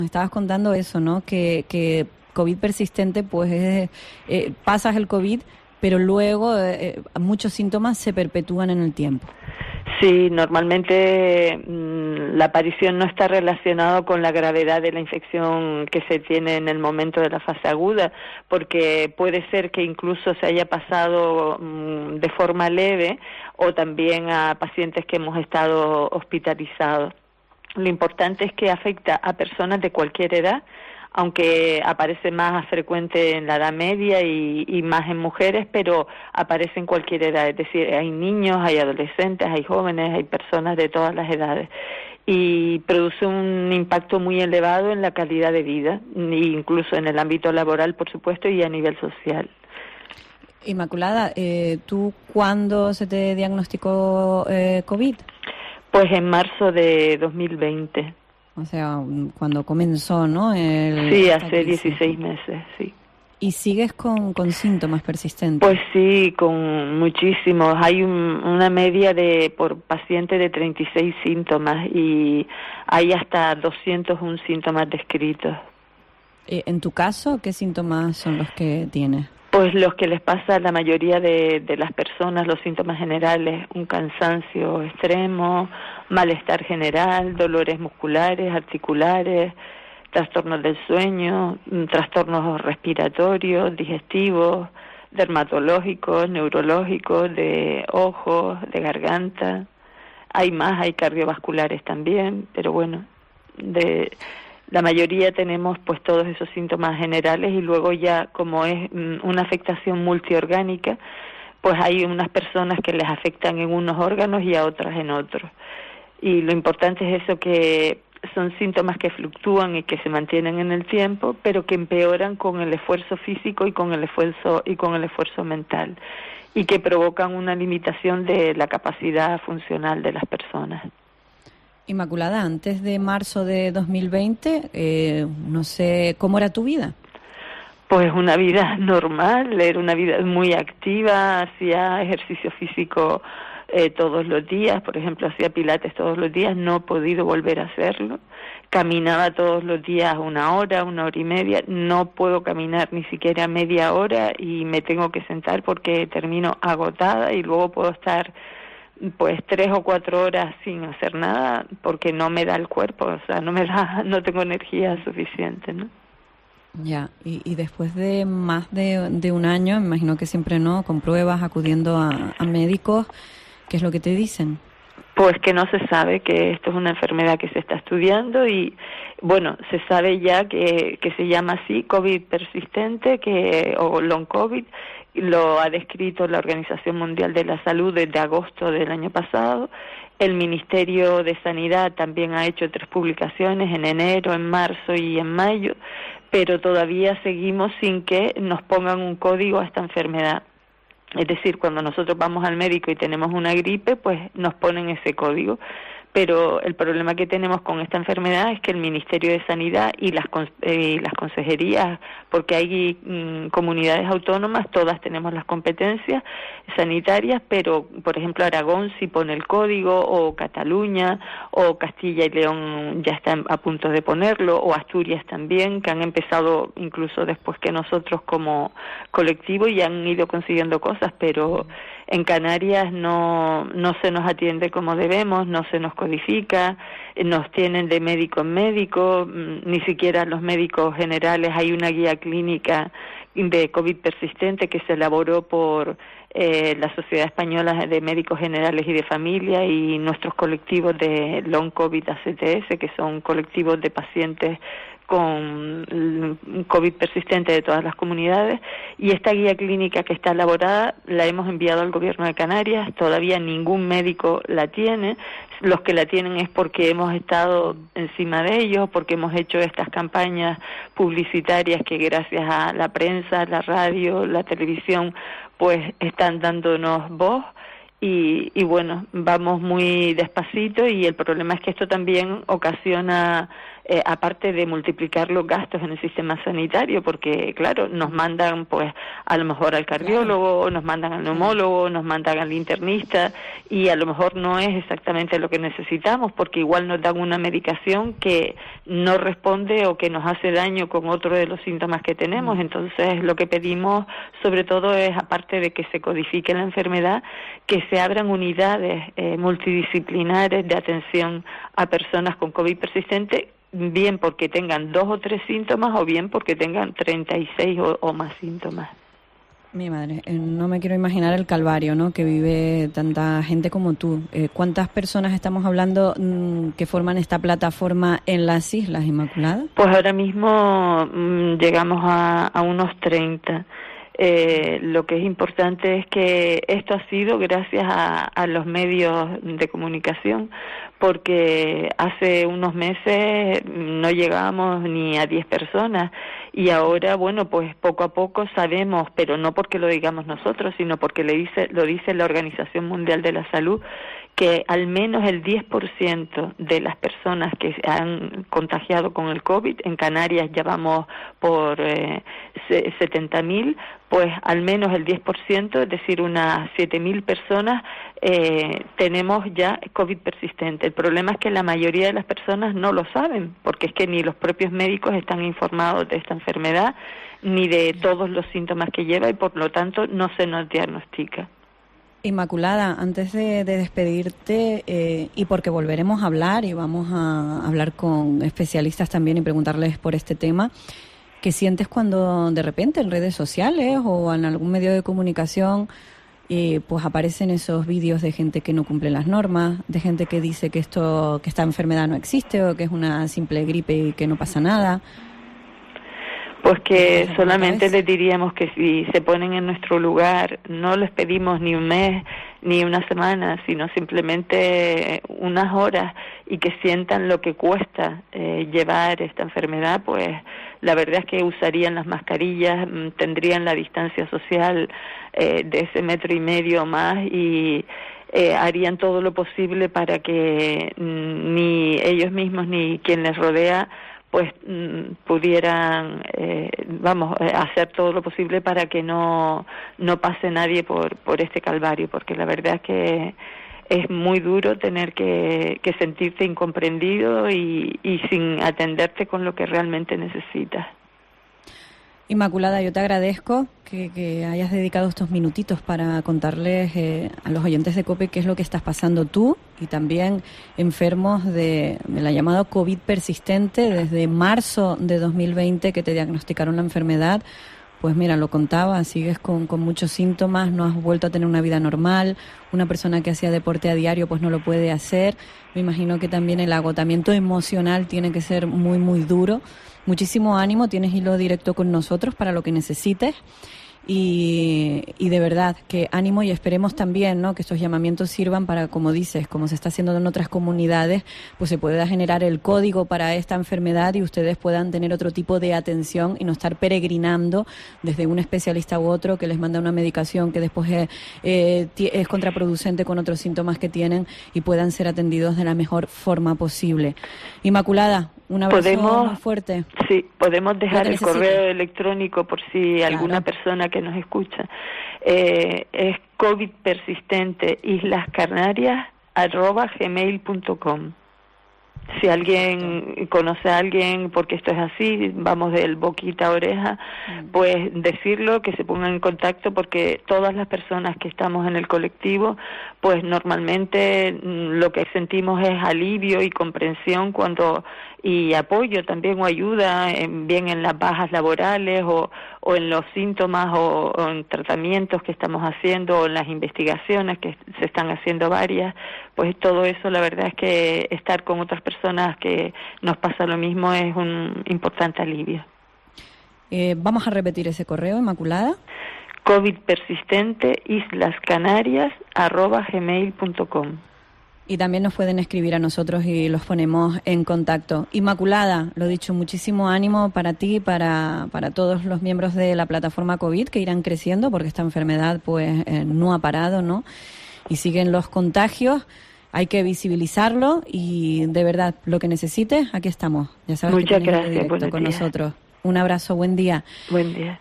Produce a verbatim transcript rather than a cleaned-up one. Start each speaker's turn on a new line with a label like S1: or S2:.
S1: Me estabas contando eso, ¿no? Que, que COVID persistente, pues es, eh, pasas el COVID, pero luego eh, muchos síntomas se perpetúan en el tiempo.
S2: Sí, normalmente mmm, la aparición no está relacionada con la gravedad de la infección que se tiene en el momento de la fase aguda, porque puede ser que incluso se haya pasado mmm, de forma leve o también a pacientes que hemos estado hospitalizados. Lo importante es que afecta a personas de cualquier edad, aunque aparece más frecuente en la edad media y, y más en mujeres, pero aparece en cualquier edad, es decir, hay niños, hay adolescentes, hay jóvenes, hay personas de todas las edades, y produce un impacto muy elevado en la calidad de vida, incluso en el ámbito laboral, por supuesto, y a nivel social.
S1: Inmaculada, eh, ¿tú cuándo se te diagnosticó eh, COVID?
S2: Pues en marzo de dos mil veinte.
S1: O sea, cuando comenzó, ¿no? El,
S2: sí, hace dieciséis meses, sí.
S1: ¿Y sigues con, con síntomas persistentes?
S2: Pues sí, con muchísimos. Hay un, una media de por paciente de treinta y seis síntomas y hay hasta doscientos uno síntomas descritos.
S1: ¿En tu caso, qué síntomas son los que tienes?
S2: Pues los que les pasa a la mayoría de, de las personas, los síntomas generales, un cansancio extremo, malestar general, dolores musculares, articulares, trastornos del sueño, trastornos respiratorios, digestivos, dermatológicos, neurológicos, de ojos, de garganta. Hay más, hay cardiovasculares también, pero bueno, de... La mayoría tenemos pues todos esos síntomas generales y luego ya como es una afectación multiorgánica, pues hay unas personas que les afectan en unos órganos y a otras en otros. Y lo importante es eso, que son síntomas que fluctúan y que se mantienen en el tiempo, pero que empeoran con el esfuerzo físico y con el esfuerzo y con el esfuerzo mental, y que provocan una limitación de la capacidad funcional de las personas.
S1: Inmaculada, antes de marzo de dos mil veinte, eh, no sé, ¿cómo era tu vida?
S2: Pues una vida normal, era una vida muy activa, hacía ejercicio físico eh, todos los días, por ejemplo, hacía pilates todos los días, no he podido volver a hacerlo, caminaba todos los días una hora, una hora y media, no puedo caminar ni siquiera media hora y me tengo que sentar porque termino agotada y luego puedo estar pues tres o cuatro horas sin hacer nada porque no me da el cuerpo, o sea, no me da, no tengo energía suficiente, ¿no?
S1: Ya, y, y después de más de, de un año, me imagino que siempre no, con pruebas, acudiendo a, a médicos, ¿qué es lo que te dicen?
S2: Pues que no se sabe, que esto es una enfermedad que se está estudiando y, bueno, se sabe ya que, que se llama así, COVID persistente, que o long COVID. Lo ha descrito la Organización Mundial de la Salud desde agosto del año pasado. El Ministerio de Sanidad también ha hecho tres publicaciones en enero, en marzo y en mayo, pero todavía seguimos sin que nos pongan un código a esta enfermedad. Es decir, cuando nosotros vamos al médico y tenemos una gripe, pues nos ponen ese código. Pero el problema que tenemos con esta enfermedad es que el Ministerio de Sanidad y las eh, las consejerías, porque hay mm, comunidades autónomas, todas tenemos las competencias sanitarias, pero por ejemplo Aragón sí pone el código, o Cataluña, o Castilla y León ya están a punto de ponerlo, o Asturias también, que han empezado incluso después que nosotros como colectivo y han ido consiguiendo cosas, pero en Canarias no no se nos atiende como debemos, no se nos codifica, nos tienen de médico en médico, ni siquiera los médicos generales. Hay una guía clínica de COVID persistente que se elaboró por eh, la Sociedad Española de Médicos Generales y de Familia y nuestros colectivos de Long COVID A C T S, que son colectivos de pacientes con COVID persistente de todas las comunidades, y esta guía clínica que está elaborada la hemos enviado al Gobierno de Canarias. Todavía ningún médico la tiene. Los que la tienen es porque hemos estado encima de ellos, porque hemos hecho estas campañas publicitarias que gracias a la prensa, la radio, la televisión, pues están dándonos voz. Y, y bueno, vamos muy despacito y el problema es que esto también ocasiona eh, aparte de multiplicar los gastos en el sistema sanitario, porque claro, nos mandan pues a lo mejor al cardiólogo, nos mandan al neumólogo, nos mandan al internista, y a lo mejor no es exactamente lo que necesitamos, porque igual nos dan una medicación que no responde o que nos hace daño con otro de los síntomas que tenemos. Entonces lo que pedimos sobre todo es, aparte de que se codifique la enfermedad, que se abran unidades eh, multidisciplinares de atención a personas con COVID persistente, bien porque tengan dos o tres síntomas o bien porque tengan treinta y seis o, o más síntomas.
S1: Mi madre, eh, no me quiero imaginar el calvario, ¿no?, que vive tanta gente como tú. Eh, ¿Cuántas personas estamos hablando mmm, que forman esta plataforma en las Islas Inmaculadas?
S2: Pues ahora mismo mmm, llegamos a, a unos treinta. Eh, lo que es importante es que esto ha sido gracias a, a los medios de comunicación, porque hace unos meses no llegábamos ni a diez personas, y ahora, bueno, pues poco a poco sabemos, pero no porque lo digamos nosotros, sino porque le dice, lo dice la Organización Mundial de la Salud, que al menos el diez por ciento de las personas que se han contagiado con el COVID, en Canarias ya vamos por eh, setenta mil, pues al menos el diez por ciento, es decir, unas siete mil personas, eh, tenemos ya COVID persistente. El problema es que la mayoría de las personas no lo saben, porque es que ni los propios médicos están informados de esta enfermedad, ni de todos los síntomas que lleva, y por lo tanto no se nos diagnostica.
S1: Inmaculada, antes de, de despedirte, eh, y porque volveremos a hablar y vamos a hablar con especialistas también y preguntarles por este tema, ¿qué sientes cuando de repente en redes sociales o en algún medio de comunicación eh, pues aparecen esos vídeos de gente que no cumple las normas, de gente que dice que esto, que esta enfermedad no existe o que es una simple gripe y que no pasa nada?
S2: Pues que solamente les diríamos que si se ponen en nuestro lugar, no les pedimos ni un mes ni una semana, sino simplemente unas horas, y que sientan lo que cuesta eh, llevar esta enfermedad, pues la verdad es que usarían las mascarillas, tendrían la distancia social eh, de ese metro y medio más, y eh, harían todo lo posible para que mm, ni ellos mismos ni quien les rodea pues mm, pudieran, eh, vamos, eh, hacer todo lo posible para que no no pase nadie por por este calvario, porque la verdad es que es muy duro tener que, que sentirte incomprendido y, y sin atenderte con lo que realmente necesitas.
S1: Inmaculada, yo te agradezco que, que hayas dedicado estos minutitos para contarles eh, a los oyentes de COPE qué es lo que estás pasando tú y también enfermos de, de la llamada COVID persistente desde marzo de dos mil veinte que te diagnosticaron la enfermedad. Pues mira, lo contaba, sigues con, con muchos síntomas, no has vuelto a tener una vida normal, una persona que hacía deporte a diario pues no lo puede hacer. Me imagino que también el agotamiento emocional tiene que ser muy, muy duro. Muchísimo ánimo, tienes hilo directo con nosotros para lo que necesites. Y, y de verdad, que ánimo, y esperemos también, ¿no?, que estos llamamientos sirvan para, como dices, como se está haciendo en otras comunidades, pues se pueda generar el código para esta enfermedad y ustedes puedan tener otro tipo de atención y no estar peregrinando desde un especialista u otro que les manda una medicación que después es, eh, es contraproducente con otros síntomas que tienen, y puedan ser atendidos de la mejor forma posible. Inmaculada, un abrazo
S2: podemos,
S1: muy fuerte.
S2: Sí, podemos dejar el
S1: necesite.
S2: correo electrónico por si claro. alguna persona que nos escucha. Eh, es COVID persistente Islas Canarias arroba gmail punto com. Si alguien conoce a alguien, porque esto es así, vamos del boquita a oreja, pues decirlo, que se pongan en contacto, porque todas las personas que estamos en el colectivo, pues normalmente lo que sentimos es alivio y comprensión cuando y apoyo también o ayuda, en, bien en las bajas laborales o, o en los síntomas o, o en tratamientos que estamos haciendo o en las investigaciones que se están haciendo varias, pues todo eso, la verdad es que estar con otras personas que nos pasa lo mismo es un importante alivio.
S1: Eh, vamos a repetir ese correo, Inmaculada.
S2: COVID persistente Islas Canarias arroba gmail punto com.
S1: Y también nos pueden escribir a nosotros y los ponemos en contacto. Inmaculada, lo dicho, muchísimo ánimo para ti, para, para todos los miembros de la plataforma COVID, que irán creciendo porque esta enfermedad pues eh, no ha parado, ¿no? Y siguen los contagios. hay que visibilizarlo y de verdad, lo que necesites, aquí estamos. Ya sabes
S2: Muchas
S1: que tienes
S2: gracias,
S1: directo con
S2: buenos días.
S1: nosotros. Un abrazo, buen día.
S2: Buen día.